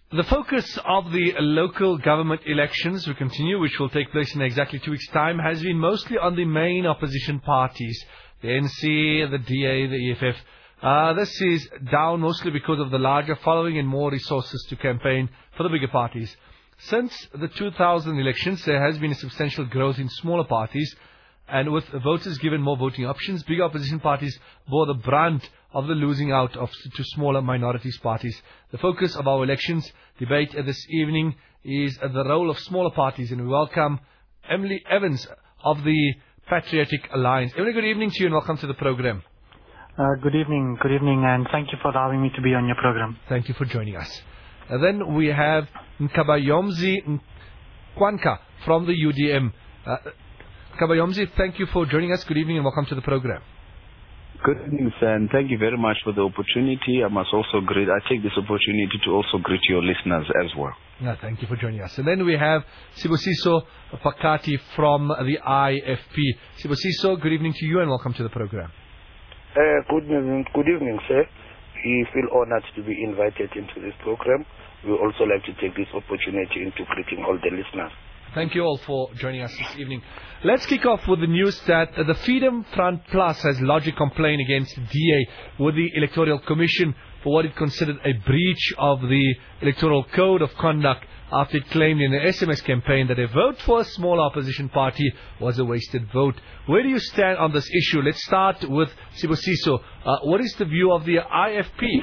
The focus of the local government elections will continue, which will take place in exactly 2 weeks' time, has been mostly on the main opposition parties, the NC, the DA, the EFF. This is down mostly because of the larger following and more resources to campaign for the bigger parties. Since the 2000 elections, there has been a substantial growth in smaller parties, and with voters given more voting options, bigger opposition parties bore the brunt of the losing out to smaller minorities parties. The focus of our elections debate this evening is the role of smaller parties, and we welcome Emily Evans of the Patriotic Alliance. Emily, good evening to you and welcome to the program. Good evening, and thank you for allowing me to be on your program. Thank you for joining us. Then we have Nkabayomzi Nkwanka from the UDM. Nkabayomzi, thank you for joining us. Good evening and welcome to the program. Good evening, sir, and thank you very much for the opportunity. I take this opportunity to also greet your listeners as well. Thank you for joining us. And then we have Sibusiso Pakati from the IFP. Sibusiso, good evening to you and welcome to the program. Good evening, sir. We feel honored to be invited into this program. We would also like to take this opportunity into greeting all the listeners. Thank you all for joining us this evening. Let's kick off with the news that the Freedom Front Plus has lodged a complaint against DA with the Electoral Commission for what it considered a breach of the Electoral Code of Conduct after it claimed in the SMS campaign that a vote for a small opposition party was a wasted vote. Where do you stand on this issue? Let's start with Sibusiso. What is the view of the IFP?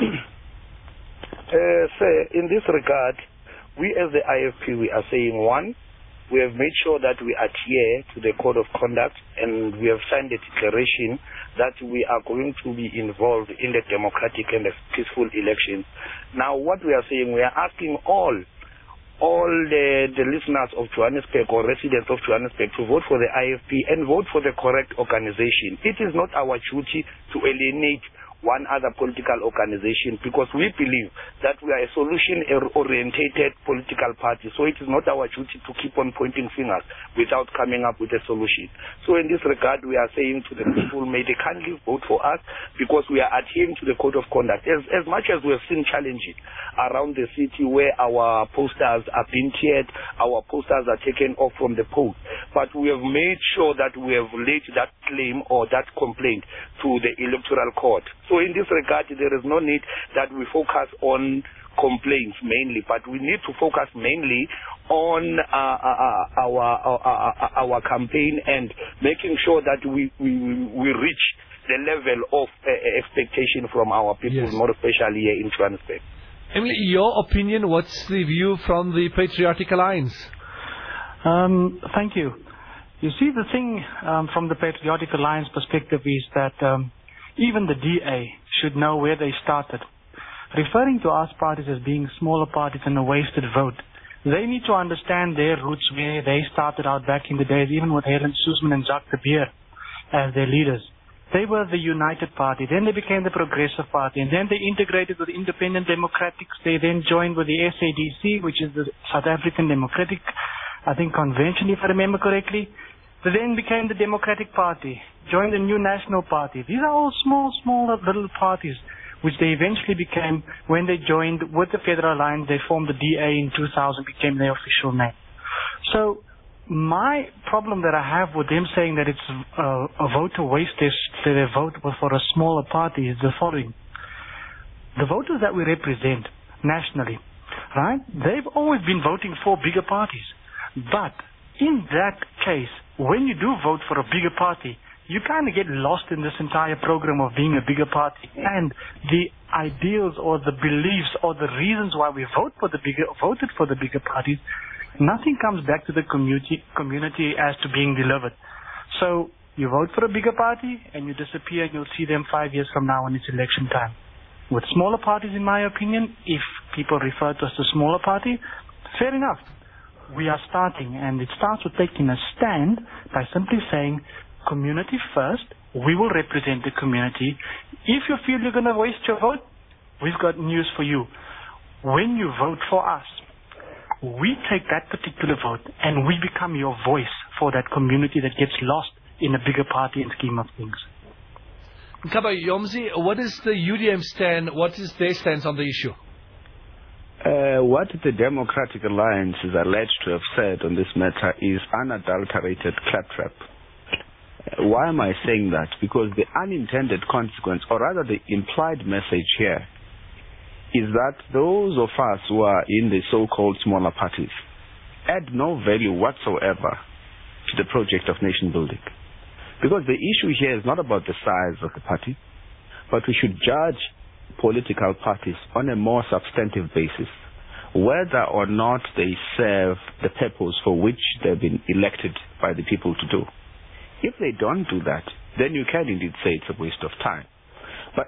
Sir, in this regard, we as the IFP, we are saying, one, we have made sure that we adhere to the Code of Conduct, and we have signed a declaration that we are going to be involved in the democratic and the peaceful elections. Now, what we are saying, we are asking all the listeners of Johannesburg or residents of Johannesburg to vote for the IFP and vote for the correct organization. It is not our duty to alienate one other political organization, because we believe that we are a solution-orientated political party. So it is not our duty to keep on pointing fingers without coming up with a solution. So in this regard, we are saying to the people, may they kindly vote for us, because we are adhering to the Code of Conduct. As much as we have seen challenges around the city where our posters are being teared, our posters are taken off from the post, but we have made sure that we have laid that claim or that complaint to the Electoral Court. So in this regard, there is no need that we focus on complaints mainly, but we need to focus mainly on our campaign and making sure that we reach the level of expectation from our people, yes, more especially here in Johannesburg. Emily, your opinion, what's the view from the Patriotic Alliance? Thank you. You see, the thing from the Patriotic Alliance perspective is that even the DA should know where they started. Referring to us parties as being smaller parties and a wasted vote, they need to understand their roots, where they started out back in the days, even with Helen Suzman and Jacques de Beer as their leaders. They were the United Party, then they became the Progressive Party, and then they integrated with the Independent Democrats. They then joined with the SADC, which is the South African Democratic, Convention, if I remember correctly. They then became the Democratic Party, joined the New National Party. These are all small little parties, which they eventually became, when they joined with the Federal Alliance, they formed the DA in 2000, became their official name. So my problem that I have with them saying that it's a vote to waste their vote for a smaller party is the following. The voters that we represent nationally, right, they've always been voting for bigger parties. But in that case, when you do vote for a bigger party, you kind of get lost in this entire program of being a bigger party and the ideals or the beliefs or the reasons why we voted for the bigger parties. Nothing comes back to the community as to being delivered. So you vote for a bigger party and you disappear, and you'll see them 5 years from now when it's election time. With smaller parties, in my opinion, if people refer to us as a smaller party, fair enough. We are starting, and it starts with taking a stand by simply saying, community first, we will represent the community. If you feel you're going to waste your vote, we've got news for you. When you vote for us, we take that particular vote and we become your voice for that community that gets lost in a bigger party and scheme of things. Nkabayomzi, what is the UDM stand? What is their stance on the issue? What the Democratic Alliance is alleged to have said on this matter is unadulterated claptrap. Why am I saying that? Because the unintended consequence, or rather the implied message here, is that those of us who are in the so-called smaller parties add no value whatsoever to the project of nation building. Because the issue here is not about the size of the party, but we should judge political parties on a more substantive basis, whether or not they serve the purpose for which they've been elected by the people to do. If they don't do that, then you can indeed say it's a waste of time. But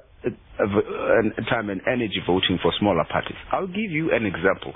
time and energy voting for smaller parties. I'll give you an example.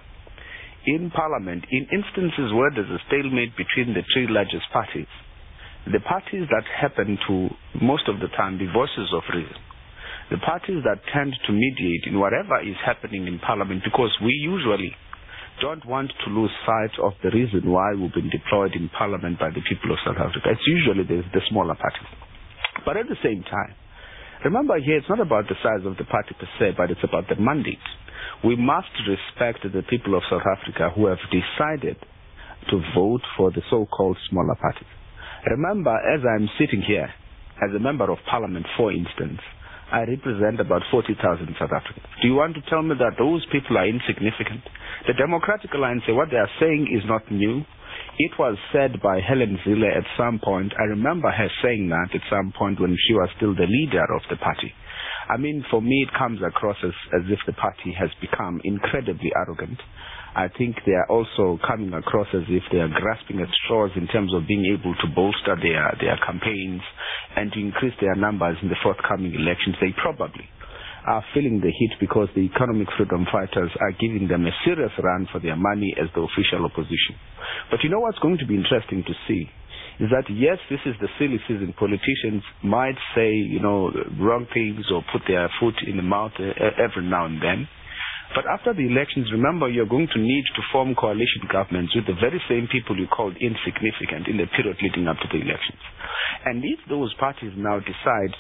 In Parliament, in instances where there's a stalemate between the three largest parties, the parties that happen to, most of the time, be voices of reason, the parties that tend to mediate in whatever is happening in Parliament, because we usually don't want to lose sight of the reason why we've been deployed in Parliament by the people of South Africa. It's usually the smaller parties. But at the same time, remember here, it's not about the size of the party per se, but it's about the mandate. We must respect the people of South Africa who have decided to vote for the so-called smaller parties. Remember, as I'm sitting here, as a member of Parliament, for instance, I represent about 40,000 South Africans. Do you want to tell me that those people are insignificant? The Democratic Alliance, what they are saying is not new. It was said by Helen Zille at some point. I remember her saying that at some point when she was still the leader of the party. I mean, for me, it comes across as if the party has become incredibly arrogant. I think they are also coming across as if they are grasping at straws in terms of being able to bolster their campaigns and to increase their numbers in the forthcoming elections. They probably are feeling the heat because the economic freedom fighters are giving them a serious run for their money as the official opposition. But you know what's going to be interesting to see is that, yes, this is the silly season. Politicians might say, wrong things or put their foot in the mouth every now and then. But after the elections, remember, you're going to need to form coalition governments with the very same people you called insignificant in the period leading up to the elections. And if those parties now decide,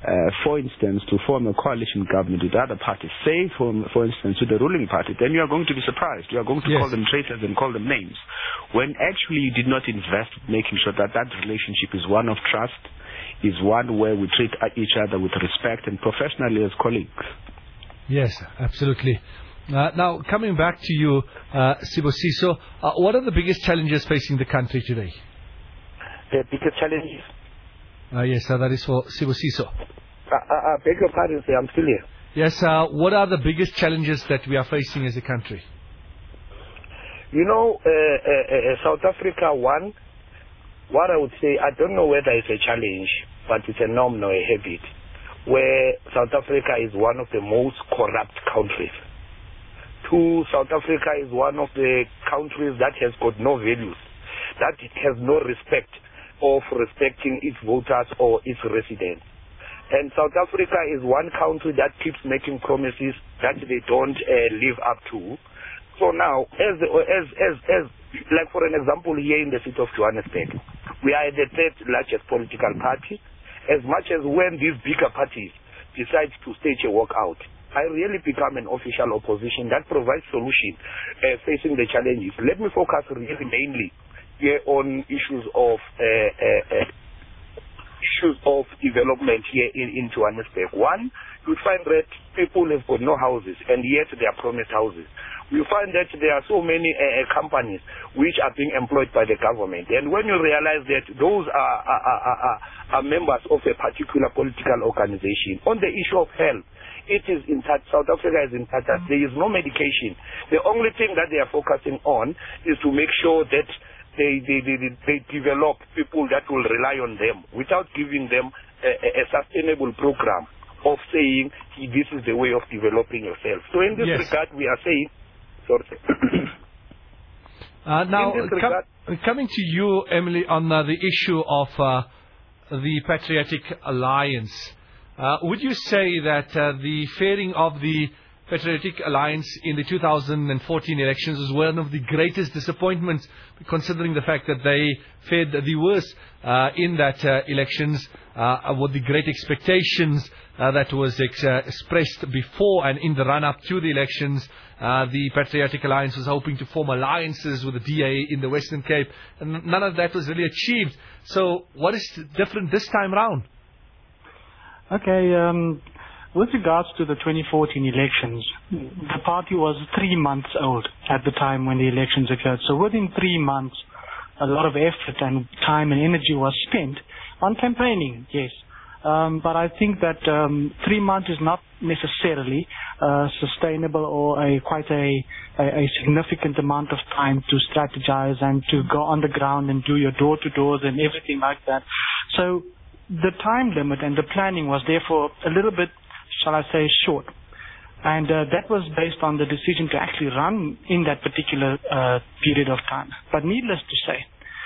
for instance, to form a coalition government with other parties, say, for instance, with the ruling party, then you are going to be surprised. You are going to call them traitors and call them names, when actually you did not invest making sure that that relationship is one of trust, is one where we treat each other with respect and professionally as colleagues. Yes, absolutely. Now, coming back to you, Sibusiso, what are the biggest challenges facing the country today? The biggest challenges? Yes, that is for Sibusiso. I beg your pardon, sir, I'm still here. Yes, what are the biggest challenges that we are facing as a country? South Africa, what I would say, I don't know whether it's a challenge, but it's a norm or a habit, where South Africa is one of the most corrupt countries. Two, South Africa is one of the countries that has got no values, that it has no respect of respecting its voters or its residents. And South Africa is one country that keeps making promises that they don't live up to. So now, as like for an example, here in the city of Johannesburg, we are the third largest political party. As much as when these bigger parties decide to stage a walkout, I really become an official opposition that provides solution facing the challenges. Let me focus really mainly here on issues of development here in Johannesburg. One, you find that people have got no houses, and yet they are promised houses. You find that there are so many companies which are being employed by the government. And when you realize that those are members of a particular political organization, on the issue of health, it is in touch. South Africa is in touch. There is no medication. The only thing that they are focusing on is to make sure that they develop people that will rely on them without giving them a sustainable program of saying this is the way of developing yourself. So in this regard, we are saying, now, coming to you, Emily, on the issue of the Patriotic Alliance, would you say that the fairing of the Patriotic Alliance in the 2014 elections was one of the greatest disappointments, considering the fact that they fared the worst in that elections, with the great expectations that was expressed before and in the run-up to the elections. The Patriotic Alliance was hoping to form alliances with the DA in the Western Cape, and none of that was really achieved. So what is different this time round? Okay, with regards to the 2014 elections, the party was 3 months old at the time when the elections occurred. So within 3 months, a lot of effort and time and energy was spent on campaigning, yes. But I think that 3 months is not necessarily sustainable or quite a significant amount of time to strategize and to go on the ground and do your door-to-doors and everything like that. So the time limit and the planning was therefore a little bit, shall I say, short. And that was based on the decision to actually run in that particular period of time. But needless to say,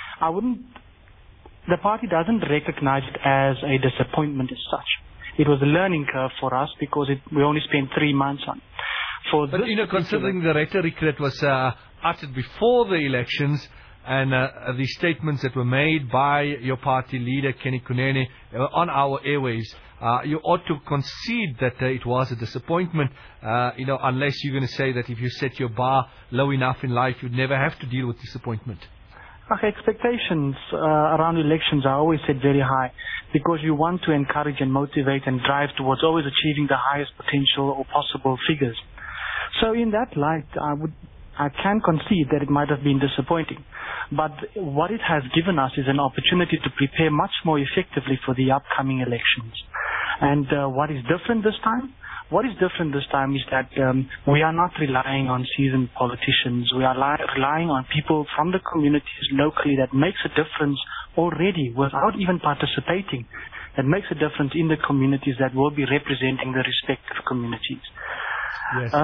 the party doesn't recognize it as a disappointment as such. It was a learning curve for us because we only spent 3 months on it. But considering the rhetoric that was uttered before the elections, and the statements that were made by your party leader, Kenny Kunene, on our airwaves, you ought to concede that it was a disappointment, unless you're going to say that if you set your bar low enough in life, you'd never have to deal with disappointment. Okay, expectations around elections are always set very high because you want to encourage and motivate and drive towards always achieving the highest potential or possible figures. So in that light, I can concede that it might have been disappointing. But what it has given us is an opportunity to prepare much more effectively for the upcoming elections. And what is different this time? What is different this time is that we are not relying on seasoned politicians. We are relying on people from the communities locally that makes a difference already without even participating. That makes a difference in the communities that will be representing the respective communities. Yes.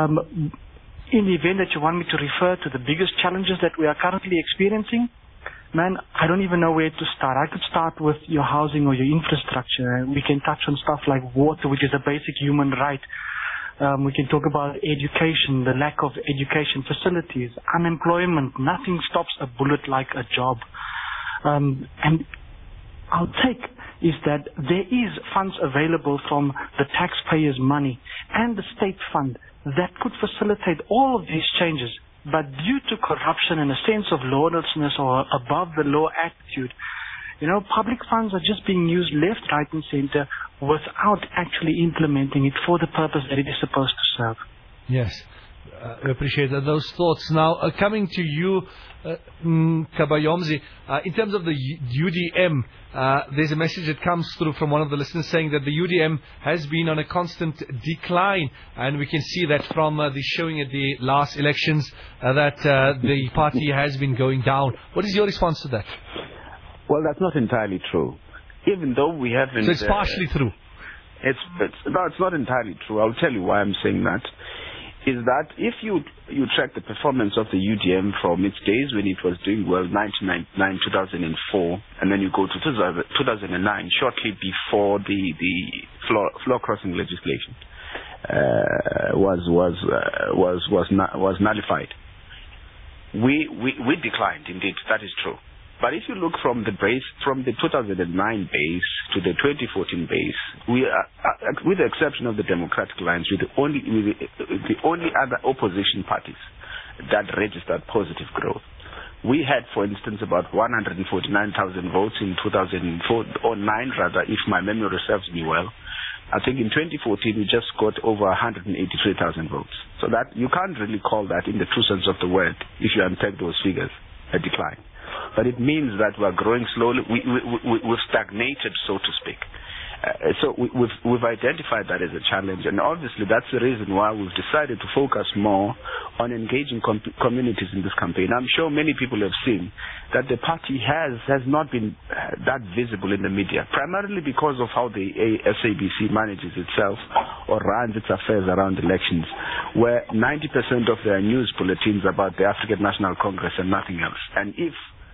In the event that you want me to refer to the biggest challenges that we are currently experiencing, man, I don't even know where to start. I could start with your housing or your infrastructure. We can touch on stuff like water, which is a basic human right. We can talk about education, the lack of education facilities, unemployment. Nothing stops a bullet like a job. And our take is that there is funds available from the taxpayers' money and the state fund that could facilitate all of these changes. But due to corruption and a sense of lawlessness or above the law attitude, public funds are just being used left, right, and center without actually implementing it for the purpose that it is supposed to serve. Yes. We appreciate those thoughts. Now, coming to you, Kabayomzi, in terms of the UDM, there's a message that comes through from one of the listeners saying that the UDM has been on a constant decline, and we can see that from the showing at the last elections that the party has been going down. What is your response to that? Well, that's not entirely true. Even though we haven't... So it's partially true? No, it's not entirely true. I'll tell you why I'm saying that. Is that if you track the performance of the UDM from its days when it was doing well, 1999, 2004, and then you go to 2009, shortly before the floor crossing legislation was nullified, we declined. Indeed, that is true. But if you look from the 2009 base to the 2014 base, we are, with the exception of the Democratic Alliance, we're the only other opposition parties that registered positive growth. We had, for instance, about 149,000 votes in 2009, rather, if my memory serves me well. I think in 2014 we just got over 183,000 votes. So that you can't really call that, in the true sense of the word, if you unpack those figures, a decline. But it means that we're growing slowly. We've stagnated, so to speak. So we've identified that as a challenge, and obviously that's the reason why we've decided to focus more on engaging communities in this campaign. I'm sure many people have seen that the party has not been that visible in the media, primarily because of how the SABC manages itself or runs its affairs around elections, where 90% of their news bulletins about the African National Congress and nothing else. And if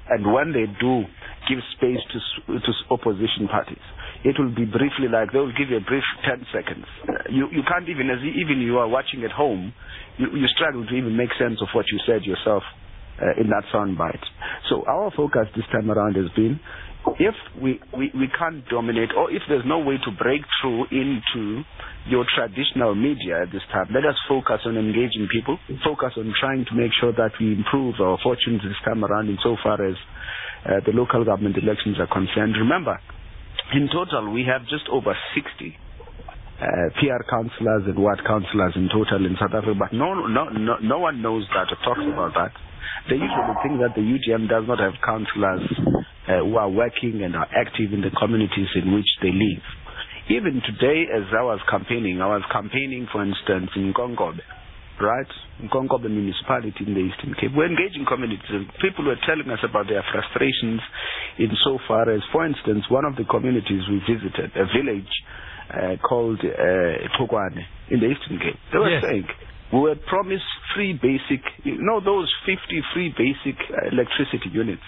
And when they do give space to opposition parties, it will be briefly like they will give you a brief 10 seconds. You can't even, even you are watching at home, you struggle to even make sense of what you said yourself in that soundbite. So our focus this time around has been, if we can't dominate, or if there's no way to break through into your traditional media at this time, let us focus on engaging people, focus on trying to make sure that we improve our fortunes this time around insofar as the local government elections are concerned. Remember, in total, we have just over 60 PR councillors and ward councillors in total in South Africa, but no one knows that or talks about that. They usually think that the UGM does not have councillors who are working and are active in the communities in which they live. Even today, as I was campaigning, for instance, in Nkonkobe, right? Nkonkobe municipality in the Eastern Cape. We're engaging communities. People were telling us about their frustrations insofar as, for instance, one of the communities we visited, a village called Tokwane in the Eastern Cape. They were saying, we were promised free basic, those 50 free basic electricity units.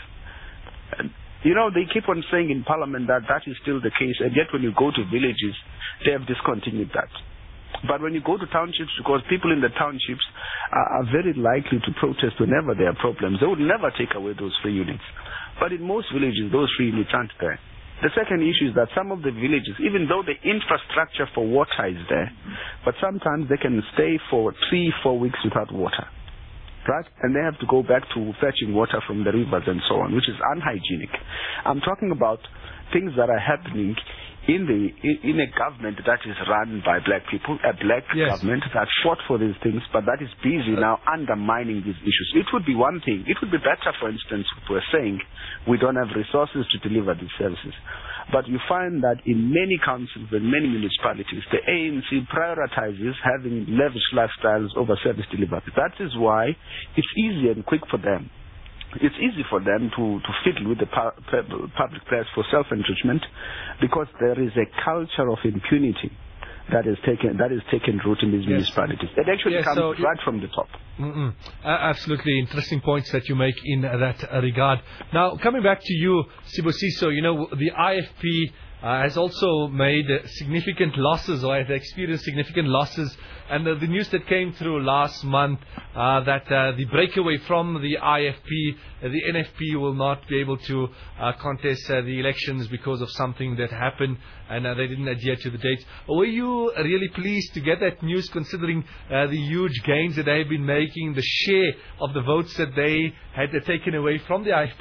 They keep on saying in Parliament that is still the case, and yet when you go to villages, they have discontinued that. But when you go to townships, because people in the townships are very likely to protest whenever there are problems, they would never take away those free units. But in most villages, those free units aren't there. The second issue is that some of the villages, even though the infrastructure for water is there, but sometimes they can stay for 3-4 weeks without water, right? And they have to go back to fetching water from the rivers and so on, which is unhygienic. I'm talking about things that are happening in a government that is run by black people, a black government that fought for these things, but that is busy now undermining these issues. It would be one thing. It would be better, for instance, if we're saying we don't have resources to deliver these services. But you find that in many councils and many municipalities, the ANC prioritizes having lavish lifestyles over service delivery. That is why it's easy and quick for them. It's easy for them to fiddle with the public press for self-enrichment, because there is a culture of impunity that is taken root in these municipalities. It actually comes right from the top. Absolutely interesting points that you make in that regard. Now, coming back to you, Sibusiso, the IFP has also made significant losses, or has experienced significant losses. And the news that came through last month that the breakaway from the IFP, the NFP will not be able to contest the elections because of something that happened, and they didn't adhere to the dates. Were you really pleased to get that news, considering the huge gains that they have been making, the share of the votes that they had taken away from the IFP?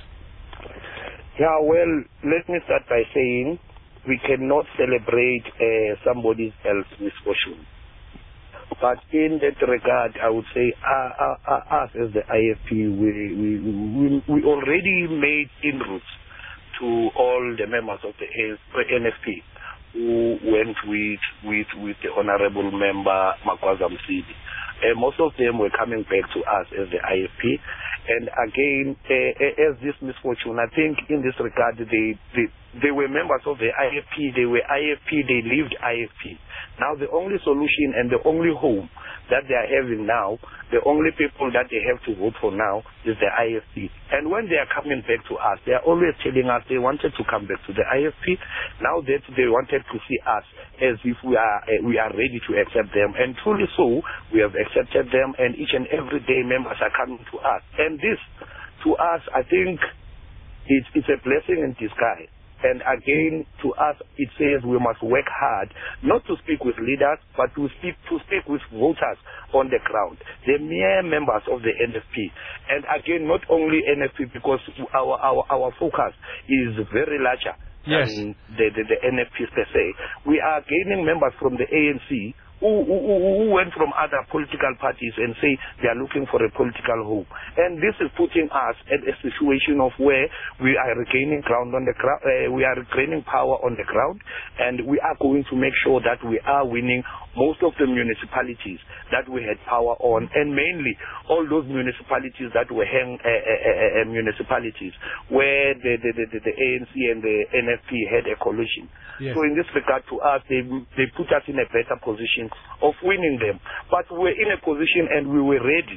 Yeah, well, let me start by saying we cannot celebrate somebody else's misfortune. But in that regard, I would say us as the IFP, we already made inroads to all the members of the NFP who went with the Honorable Member Makwaza Msidi. Most of them were coming back to us as the IFP. And again, as this misfortune, I think in this regard, they were members of the IFP, they were IFP, they lived IFP. Now the only solution and the only home that they are having now, the only people that they have to vote for now is the IFP. And when they are coming back to us, they are always telling us they wanted to come back to the IFP. Now that they wanted to see us as if we are ready to accept them. And truly so, we have accepted them, and each and every day members are coming to us. And this, to us, I think it's a blessing in disguise. And again, to us, it says we must work hard, not to speak with leaders, but to speak with voters on the ground, the mere members of the NFP. And again, not only NFP, because our focus is very larger than the NFP per se. We are gaining members from the ANC who went from other political parties and say they are looking for a political home. And this is putting us at a situation of where we are regaining ground on the ground, we are regaining power on the ground, and we are going to make sure that we are winning most of the municipalities that we had power on, and mainly all those municipalities that were municipalities where the ANC and the NFP had a coalition. Yes. So in this regard, to us, they put us in a better position of winning them. But we were in a position and we were ready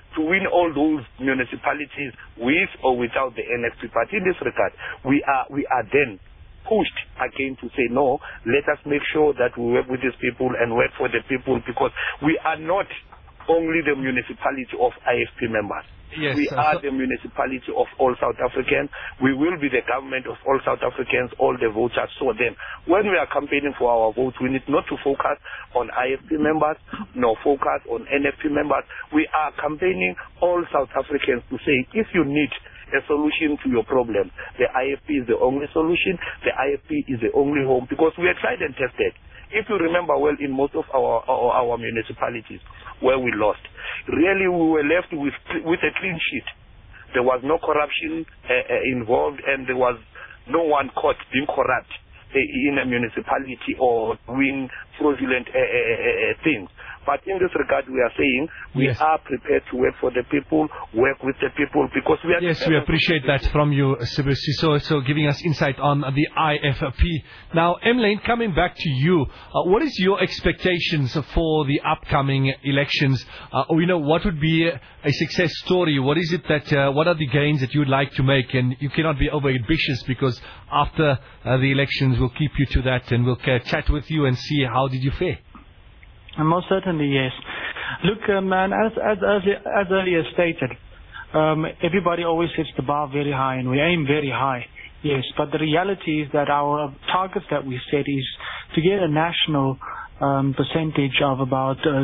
to win all those municipalities with or without the NFP. But in this regard, we are then pushed again to say, no, let us make sure that we work with these people and work for the people, because we are not only the municipality of IFP members. Yes, we are the municipality of all South Africans. We will be the government of all South Africans, all the voters. So then, when we are campaigning for our votes, we need not to focus on IFP members, nor focus on NFP members. We are campaigning all South Africans to say, if you need a solution to your problem, the IFP is the only solution. The IFP is the only home, because we are tried and tested. If you remember well, in most of our municipalities where we lost, really we were left with a clean sheet. There was no corruption involved, and there was no one caught being corrupt in a municipality or doing fraudulent things. But in this regard, we are saying we are prepared to work for the people, work with the people, because we are... Yes, we appreciate that from you, Sibusiso, so giving us insight on the IFP. Now, Emlane, coming back to you, what is your expectations for the upcoming elections? What would be a success story? What is it that, what are the gains that you would like to make? And you cannot be over ambitious, because after the elections, we'll keep you to that, and we'll chat with you and see how did you fare. Most certainly, yes. Look, man, as earlier stated, everybody always sets the bar very high, and we aim very high, yes. But the reality is that our targets that we set is to get a national percentage of about 6%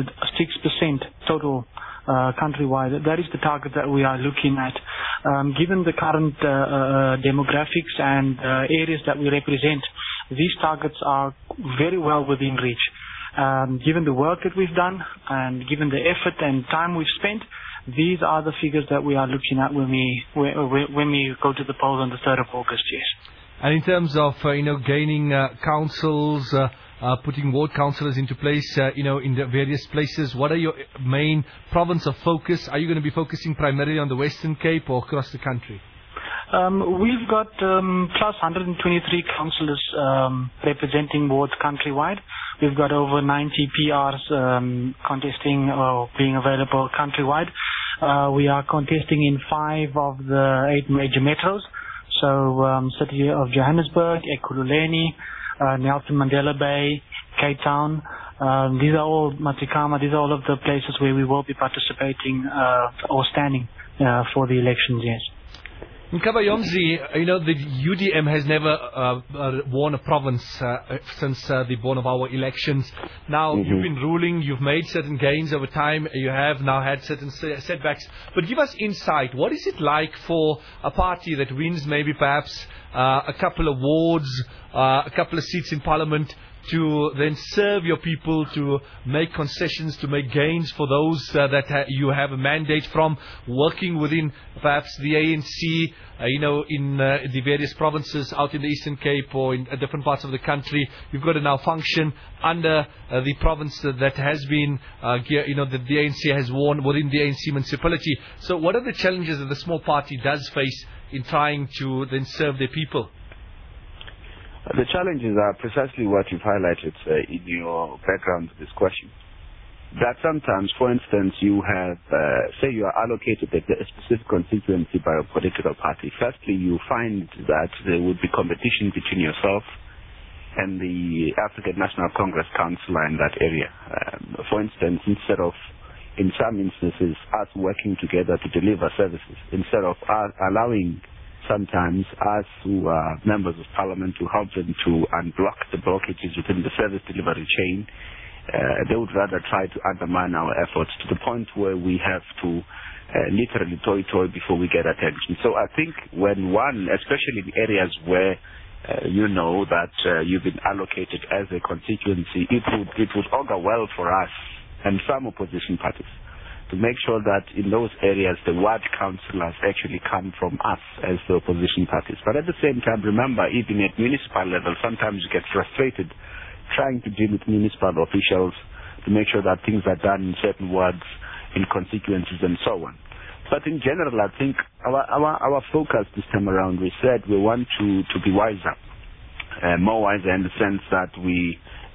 total countrywide. That is the target that we are looking at. Given the current demographics and areas that we represent, these targets are very well within reach. Given the work that we've done and given the effort and time we've spent, these are the figures that we are looking at when we go to the polls on the 3rd of August, yes. And in terms of, gaining councils, putting ward councillors into place, in the various places, what are your main province of focus? Are you going to be focusing primarily on the Western Cape or across the country? We've got plus 123 councillors representing wards countrywide. We've got over 90 PRs contesting or being available countrywide. We are contesting in 5 of the 8 major metros. So City of Johannesburg, Ekurhuleni, Nelson Mandela Bay, Cape Town. These are all Matikama. These are all of the places where we will be participating or standing for the elections, yes. Mkabayomzi, the UDM has never won a province since the born of our elections. Now, you've been ruling, you've made certain gains over time, you have now had certain setbacks. But give us insight. What is it like for a party that wins maybe perhaps a couple of wards, a couple of seats in parliament, to then serve your people, to make concessions, to make gains for those that you have a mandate from, working within perhaps the ANC, in the various provinces out in the Eastern Cape or in different parts of the country. You've got to now function under the province that has been, that the ANC has won within the ANC municipality. So what are the challenges that the small party does face in trying to then serve their people? The challenges are precisely what you've highlighted in your background to this question. That sometimes, for instance, you have, say you are allocated a specific constituency by a political party. Firstly, you find that there would be competition between yourself and the African National Congress councillor in that area. For instance, instead of, in some instances, us working together to deliver services, instead of us allowing sometimes us who are members of parliament to help them to unblock the blockages within the service delivery chain, they would rather try to undermine our efforts to the point where we have to literally toy before we get attention. So I think when one, especially in areas where you know that you've been allocated as a constituency, it would augur well for us and some opposition parties to make sure that in those areas the ward councillors actually come from us as the opposition parties. But at the same time, remember, even at municipal level, sometimes you get frustrated trying to deal with municipal officials to make sure that things are done in certain wards, in constituencies and so on. But in general, I think our focus this time around, we said we want to be wiser, more wiser in the sense that we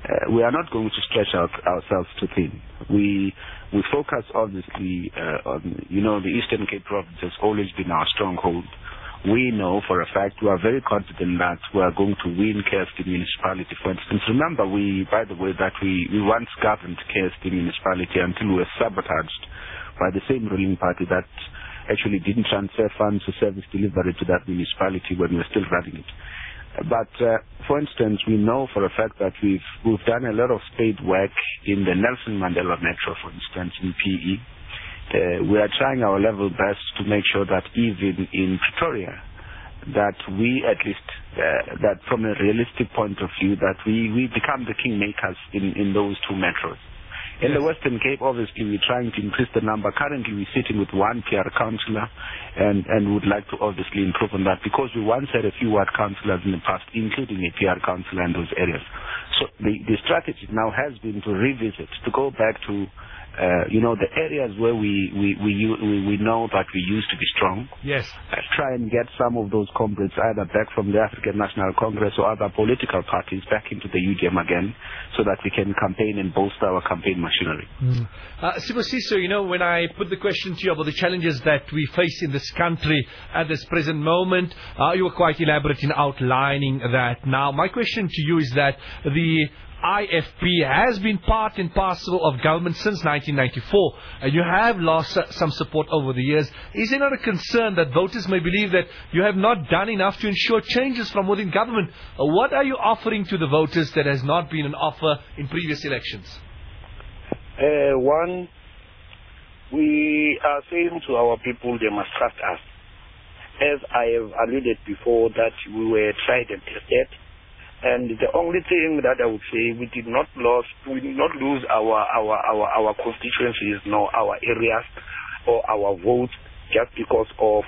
we are not going to stretch ourselves too thin. We focus obviously on, the Eastern Cape province has always been our stronghold. We know for a fact, we are very confident that we are going to win KSD municipality. For instance, remember by the way, that we once governed KSD municipality until we were sabotaged by the same ruling party that actually didn't transfer funds for service delivery to that municipality when we were still running it. But for instance, we know for a fact that we've done a lot of spade work in the Nelson Mandela Metro, for instance, in PE. We are trying our level best to make sure that even in Pretoria, that we at least, that from a realistic point of view, that we become the kingmakers in those two metros. In the Western Cape, obviously, we're trying to increase the number. Currently, we're sitting with one PR councillor, and would like to obviously improve on that, because we once had a few ward councillors in the past, including a PR councillor in those areas. So the strategy now has been to revisit, to go back to the areas where we know that we used to be strong. Yes. Try and get some of those comrades either back from the African National Congress or other political parties back into the UDM again, so that we can campaign and bolster our campaign machinery. Sibusiso, when I put the question to you about the challenges that we face in this country at this present moment, you were quite elaborate in outlining that. Now, my question to you is that the IFP has been part and parcel of government since 1994, and you have lost some support over the years. Is there not a concern that voters may believe that you have not done enough to ensure changes from within government? What are you offering to the voters that has not been an offer in previous elections? One, we are saying to our people they must trust us. As I have alluded before, that we were tried and tested. And the only thing that I would say, we did not lose our constituencies, nor our areas or our votes, just because of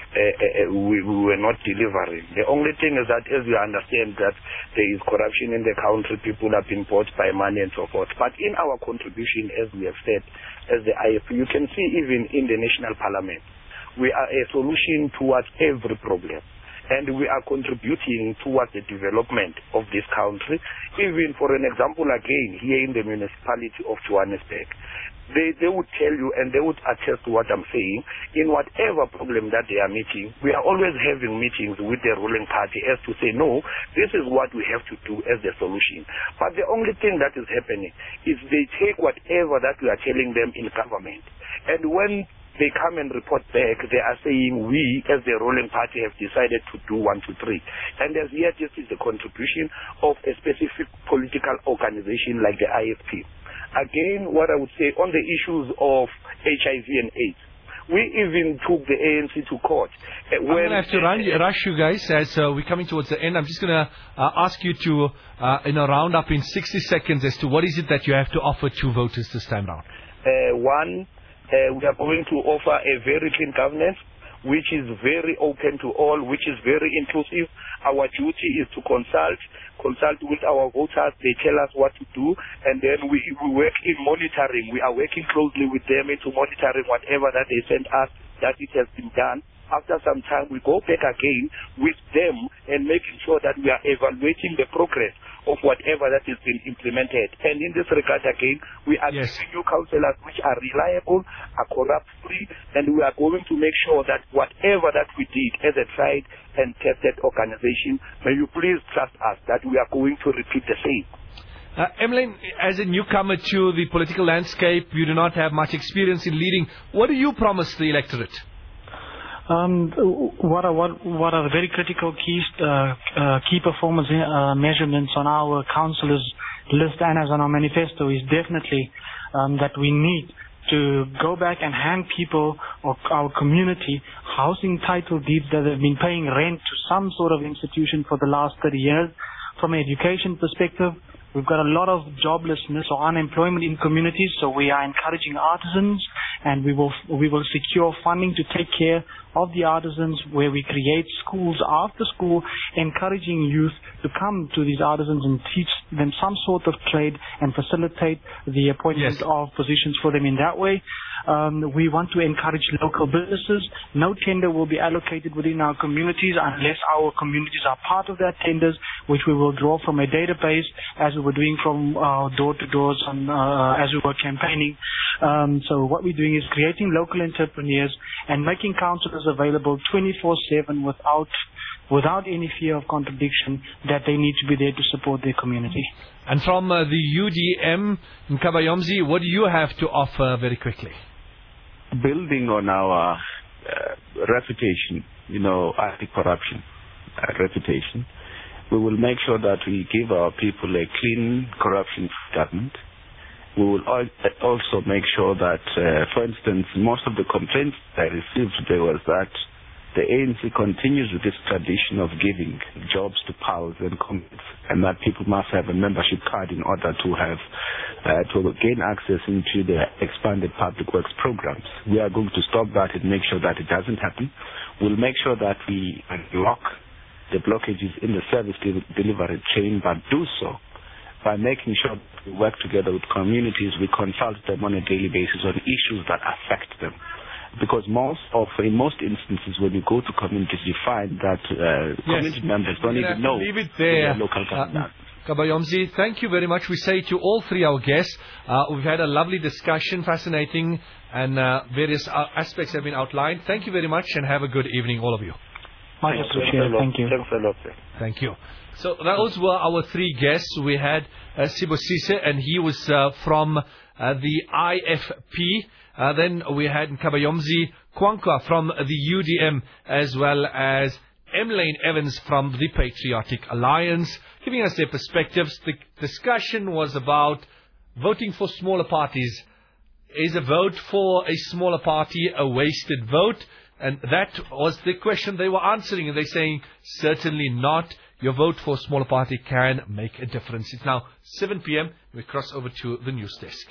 we were not delivering. The only thing is that, as you understand, that there is corruption in the country, people have been bought by money and so forth. But in our contribution, as we have said, as the IFP, you can see even in the National Parliament, we are a solution towards every problem. And we are contributing towards the development of this country. Even for an example, again, here in the municipality of Johannesburg, they would tell you and they would attest to what I'm saying. In whatever problem that they are meeting, we are always having meetings with the ruling party as to say, no, this is what we have to do as the solution. But the only thing that is happening is they take whatever that we are telling them in government. And when they come and report back, they are saying we, as the ruling party, have decided to do 1, 2, 3. And as yet, this is the contribution of a specific political organization like the IFP. Again, what I would say on the issues of HIV and AIDS, we even took the ANC to court. I'm going to have to rush you guys as we're coming towards the end. I'm just going to ask you to round up in 60 seconds as to what is it that you have to offer to voters this time round. One, we are going to offer a very clean governance, which is very open to all, which is very inclusive. Our duty is to consult with our voters. They tell us what to do, and then we work in monitoring. We are working closely with them into monitoring whatever that they send us, that it has been done. After some time, we go back again with them and making sure that we are evaluating the progress of whatever that has been implemented. And in this regard, again, we are giving you councillors which are reliable, are corrupt-free, and we are going to make sure that whatever that we did as a tried and tested organization, may you please trust us that we are going to repeat the same. Emmeline, as a newcomer to the political landscape, you do not have much experience in leading. What do you promise the electorate? What are the very critical key performance measurements on our councillors list and as on our manifesto is definitely that we need to go back and hand people or our community housing title deeds that have been paying rent to some sort of institution for the last 30 years. From an education perspective, we've got a lot of joblessness or unemployment in communities, so we are encouraging artisans and we will secure funding to take care of the artisans, where we create schools after school, encouraging youth to come to these artisans and teach them some sort of trade and facilitate the appointment of positions for them in that way. We want to encourage local businesses. No tender will be allocated within our communities unless our communities are part of that tenders, which we will draw from a database as we were doing from door-to-doors as we were campaigning. So what we're doing is creating local entrepreneurs and making councillors available 24/7 without any fear of contradiction, that they need to be there to support their community. And from the UDM in Kabayomzi, what do you have to offer very quickly? Building on our reputation, anti-corruption reputation, we will make sure that we give our people a clean, corruption-free government. We will also make sure that, for instance, most of the complaints I received today was that the ANC continues with this tradition of giving jobs to pals and comrades, and that people must have a membership card in order to have to gain access into the expanded public works programs. We are going to stop that and make sure that it doesn't happen. We'll make sure that we unlock the blockages in the service delivery chain, but do so by making sure that we work together with communities. We consult them on a daily basis on issues that affect them. Because in most instances, when you go to communities, you find that community members don't even know leave it there. The local government. Kabayomzi, thank you very much. We say to all three our guests, we've had a lovely discussion, fascinating, and various aspects have been outlined. Thank you very much, and have a good evening, all of you. Much appreciated. Thank you. Thanks a lot, sir. Thank you. So those were our three guests. We had Sibosise, and he was from the IFP. Then we had Kabayomzi Kwankwa from the UDM, as well as Emlane Evans from the Patriotic Alliance, giving us their perspectives. The discussion was about voting for smaller parties. Is a vote for a smaller party a wasted vote? And that was the question they were answering. And they're saying, certainly not. Your vote for a smaller party can make a difference. It's now 7 p.m. We cross over to the news desk.